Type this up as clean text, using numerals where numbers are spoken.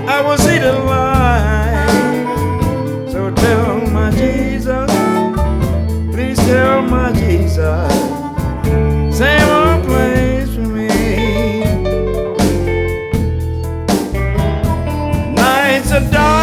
I will see the light. So tell my Jesus, please tell my Jesus, save a place for me. Nights are dark.